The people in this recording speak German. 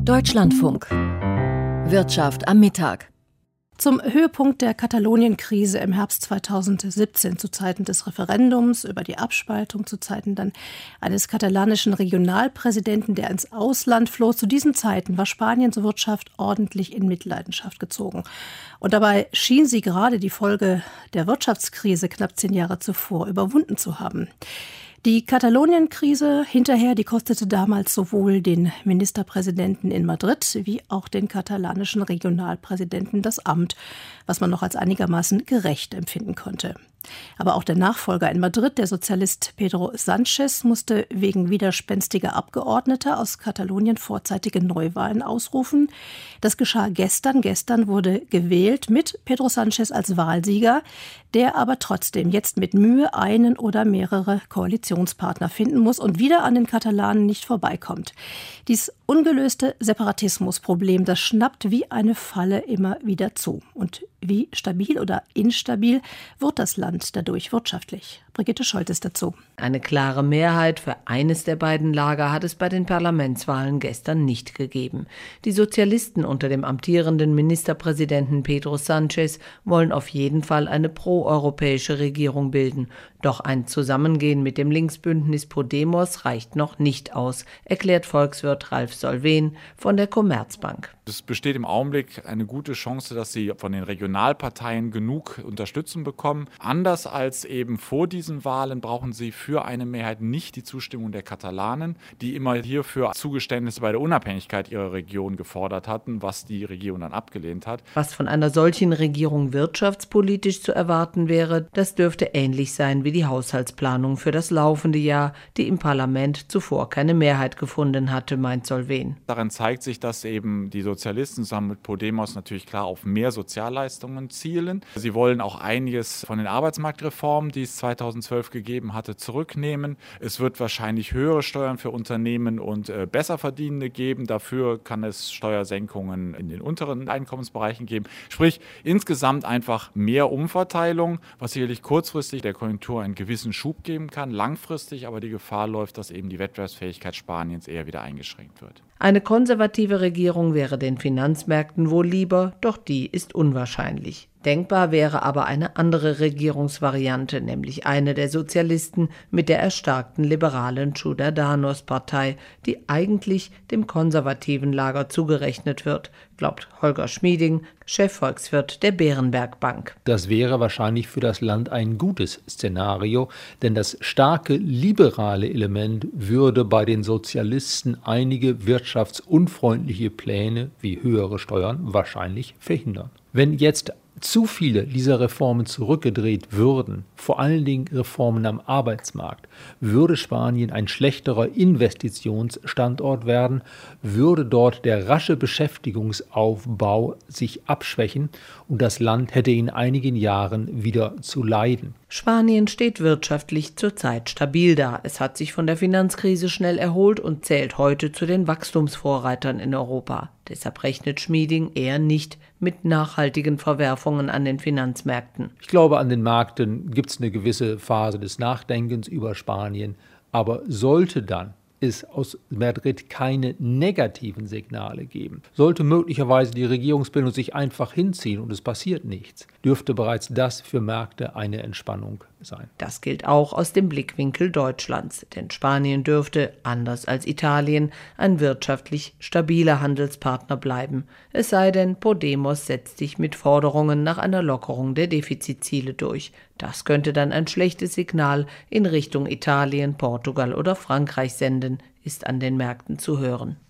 Deutschlandfunk. Wirtschaft am Mittag. Zum Höhepunkt der Katalonien-Krise im Herbst 2017, zu Zeiten des Referendums über die Abspaltung, zu Zeiten dann eines katalanischen Regionalpräsidenten, der ins Ausland floh. Zu diesen Zeiten war Spaniens Wirtschaft ordentlich in Mitleidenschaft gezogen. Und dabei schien sie gerade die Folge der Wirtschaftskrise knapp 10 Jahre zuvor überwunden zu haben. Die Katalonien-Krise hinterher, die kostete damals sowohl den Ministerpräsidenten in Madrid wie auch den katalanischen Regionalpräsidenten das Amt, was man noch als einigermaßen gerecht empfinden konnte. Aber auch der Nachfolger in Madrid, der Sozialist Pedro Sánchez, musste wegen widerspenstiger Abgeordneter aus Katalonien vorzeitige Neuwahlen ausrufen. Das geschah gestern. Gestern wurde gewählt mit Pedro Sánchez als Wahlsieger, der aber trotzdem jetzt mit Mühe einen oder mehrere Koalitionspartner finden muss und wieder an den Katalanen nicht vorbeikommt. Dies ungelöste Separatismusproblem, das schnappt wie eine Falle immer wieder zu. Und wie stabil oder instabil wird das Land dadurch wirtschaftlich? Brigitte Scholtes dazu. Eine klare Mehrheit für eines der beiden Lager hat es bei den Parlamentswahlen gestern nicht gegeben. Die Sozialisten unter dem amtierenden Ministerpräsidenten Pedro Sánchez wollen auf jeden Fall eine proeuropäische Regierung bilden. Doch ein Zusammengehen mit dem Linksbündnis Podemos reicht noch nicht aus, erklärt Volkswirt Ralf Solven von der Commerzbank. Es besteht im Augenblick eine gute Chance, dass sie von den Regionalparteien genug Unterstützung bekommen. Anders als eben vor diesen Wahlen brauchen sie für eine Mehrheit nicht die Zustimmung der Katalanen, die immer hierfür Zugeständnisse bei der Unabhängigkeit ihrer Region gefordert hatten, was die Regierung dann abgelehnt hat. Was von einer solchen Regierung wirtschaftspolitisch zu erwarten wäre, das dürfte ähnlich sein wie die Haushaltsplanung für das laufende Jahr, die im Parlament zuvor keine Mehrheit gefunden hatte, meint Solven. Daran zeigt sich, dass eben die Sozialisten zusammen mit Podemos natürlich klar auf mehr Sozialleistungen zielen. Sie wollen auch einiges von den Arbeitsmarktreformen, die es 2012 gegeben hatte, zurücknehmen. Es wird wahrscheinlich höhere Steuern für Unternehmen und Besserverdienende geben. Dafür kann es Steuersenkungen in den unteren Einkommensbereichen geben. Sprich, insgesamt einfach mehr Umverteilung, was sicherlich kurzfristig der Konjunktur einen gewissen Schub geben kann, langfristig aber die Gefahr läuft, dass eben die Wettbewerbsfähigkeit Spaniens eher wieder eingeschränkt wird. Eine konservative Regierung wäre den Finanzmärkten wohl lieber, doch die ist unwahrscheinlich. Denkbar wäre aber eine andere Regierungsvariante, nämlich eine der Sozialisten mit der erstarkten liberalen Ciudadanos-Partei, die eigentlich dem konservativen Lager zugerechnet wird, glaubt Holger Schmieding, Chefvolkswirt der Berenberg Bank. Das wäre wahrscheinlich für das Land ein gutes Szenario, denn das starke liberale Element würde bei den Sozialisten einige wirtschaftsunfreundliche Pläne wie höhere Steuern wahrscheinlich verhindern. Wenn jetzt zu viele dieser Reformen zurückgedreht würden, vor allen Dingen Reformen am Arbeitsmarkt, würde Spanien ein schlechterer Investitionsstandort werden, würde dort der rasche Beschäftigungsaufbau sich abschwächen und das Land hätte in einigen Jahren wieder zu leiden. Spanien steht wirtschaftlich zurzeit stabil da. Es hat sich von der Finanzkrise schnell erholt und zählt heute zu den Wachstumsvorreitern in Europa. Deshalb rechnet Schmieding eher nicht mit nachhaltigen Verwerfungen an den Finanzmärkten. Ich glaube, an den Märkten gibt es eine gewisse Phase des Nachdenkens über Spanien, aber sollte dann es aus Madrid keine negativen Signale geben, sollte möglicherweise die Regierungsbildung sich einfach hinziehen und es passiert nichts, dürfte bereits das für Märkte eine Entspannung sein. Das gilt auch aus dem Blickwinkel Deutschlands, denn Spanien dürfte, anders als Italien, ein wirtschaftlich stabiler Handelspartner bleiben. Es sei denn, Podemos setzt sich mit Forderungen nach einer Lockerung der Defizitziele durch. Das könnte dann ein schlechtes Signal in Richtung Italien, Portugal oder Frankreich senden, ist an den Märkten zu hören.